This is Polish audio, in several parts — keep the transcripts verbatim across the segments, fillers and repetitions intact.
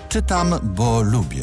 Czytam, bo lubię.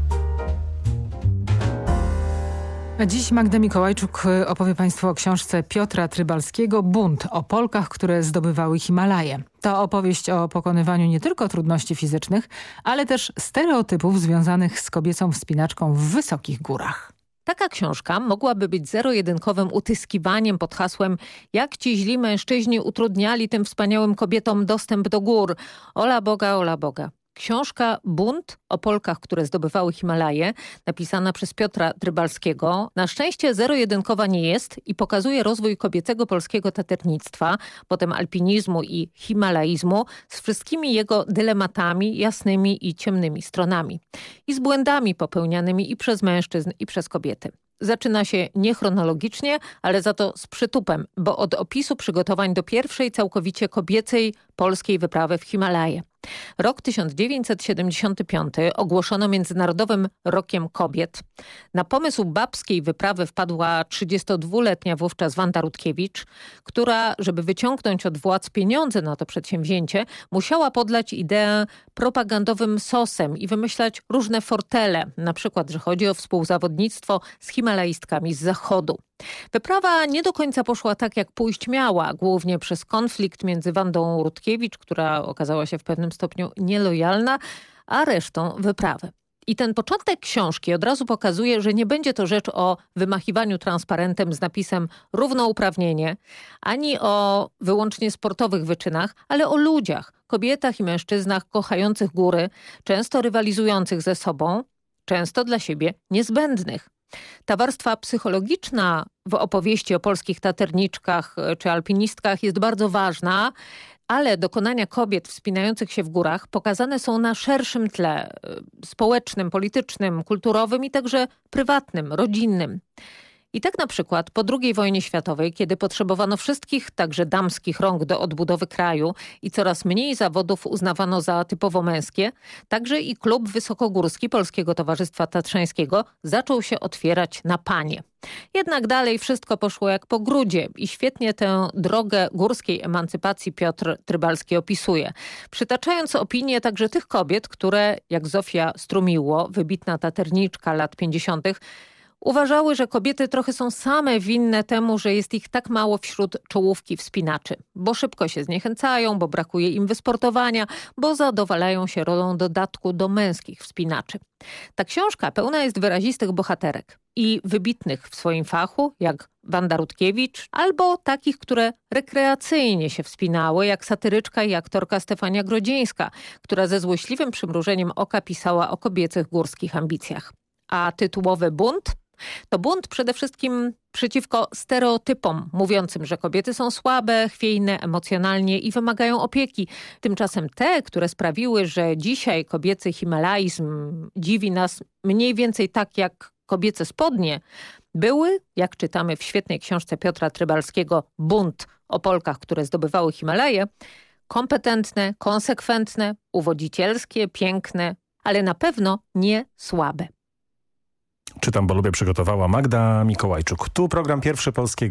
A dziś Magda Mikołajczuk opowie Państwu o książce Piotra Trybalskiego „Bunt”, o Polkach, które zdobywały Himalaje. To opowieść o pokonywaniu nie tylko trudności fizycznych, ale też stereotypów związanych z kobiecą wspinaczką w wysokich górach. Taka książka mogłaby być zero-jedynkowym utyskiwaniem pod hasłem jak ci źli mężczyźni utrudniali tym wspaniałym kobietom dostęp do gór. Ola Boga, ola Boga. Książka Bunt o Polkach, które zdobywały Himalaje, napisana przez Piotra Trybalskiego, na szczęście zero-jedynkowa nie jest i pokazuje rozwój kobiecego polskiego taternictwa, potem alpinizmu i himalaizmu z wszystkimi jego dylematami, jasnymi i ciemnymi stronami. I z błędami popełnianymi i przez mężczyzn, i przez kobiety. Zaczyna się niechronologicznie, ale za to z przytupem, bo od opisu przygotowań do pierwszej całkowicie kobiecej polskiej wyprawy w Himalaje. Rok tysiąc dziewięćset siedemdziesiąty piąty ogłoszono Międzynarodowym Rokiem Kobiet. Na pomysł babskiej wyprawy wpadła trzydziestodwuletnia wówczas Wanda Rutkiewicz, która, żeby wyciągnąć od władz pieniądze na to przedsięwzięcie, musiała podlać ideę propagandowym sosem i wymyślać różne fortele, na przykład, że chodzi o współzawodnictwo z himalaistkami z zachodu. Wyprawa nie do końca poszła tak, jak pójść miała, głównie przez konflikt między Wandą Rutkiewicz, która okazała się w pewnym stopniu nielojalna, a resztą wyprawy. I ten początek książki od razu pokazuje, że nie będzie to rzecz o wymachiwaniu transparentem z napisem równouprawnienie, ani o wyłącznie sportowych wyczynach, ale o ludziach, kobietach i mężczyznach kochających góry, często rywalizujących ze sobą, często dla siebie niezbędnych. Ta warstwa psychologiczna w opowieści o polskich taterniczkach czy alpinistkach jest bardzo ważna, ale dokonania kobiet wspinających się w górach pokazane są na szerszym tle społecznym, politycznym, kulturowym i także prywatnym, rodzinnym. I tak na przykład po drugiej wojnie światowej, kiedy potrzebowano wszystkich, także damskich rąk do odbudowy kraju i coraz mniej zawodów uznawano za typowo męskie, także i klub wysokogórski Polskiego Towarzystwa Tatrzańskiego zaczął się otwierać na panie. Jednak dalej wszystko poszło jak po grudzie i świetnie tę drogę górskiej emancypacji Piotr Trybalski opisuje, przytaczając opinie także tych kobiet, które, jak Zofia Strumiło, wybitna taterniczka lat pięćdziesiątych, uważały, że kobiety trochę są same winne temu, że jest ich tak mało wśród czołówki wspinaczy, bo szybko się zniechęcają, bo brakuje im wysportowania, bo zadowalają się rolą dodatku do męskich wspinaczy. Ta książka pełna jest wyrazistych bohaterek i wybitnych w swoim fachu, jak Wanda Rutkiewicz, albo takich, które rekreacyjnie się wspinały, jak satyryczka i aktorka Stefania Grodzieńska, która ze złośliwym przymrużeniem oka pisała o kobiecych górskich ambicjach. A tytułowy Bunt? To bunt przede wszystkim przeciwko stereotypom mówiącym, że kobiety są słabe, chwiejne emocjonalnie i wymagają opieki. Tymczasem te, które sprawiły, że dzisiaj kobiecy himalaizm dziwi nas mniej więcej tak jak kobiece spodnie, były, jak czytamy w świetnej książce Piotra Trybalskiego Bunt o Polkach, które zdobywały Himalaje, kompetentne, konsekwentne, uwodzicielskie, piękne, ale na pewno nie słabe. Czytam, bo lubię, przygotowała Magda Mikołajczuk. Tu program Pierwszy Polskiego.